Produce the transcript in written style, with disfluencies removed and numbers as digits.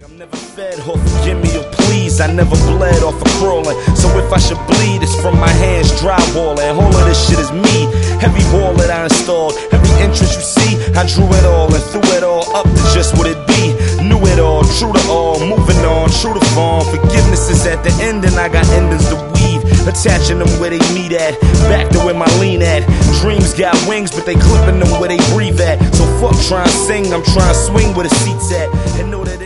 I'm never fed off forgive me or please. I never bled off of crawling. So if I should bleed, it's from my hands drywalling. All of this shit is me. Heavy wall that I installed. Every interest you see, I drew it all and threw it all up to just what it be. Knew it all, true to all, moving on, true to form. Forgiveness is at the end and I got endings to weave. Attaching them where they meet at, back to where my lean at. Dreams got wings, but they clipping them where they breathe at. So fuck trying to sing, I'm trying to swing where the seats at. And know that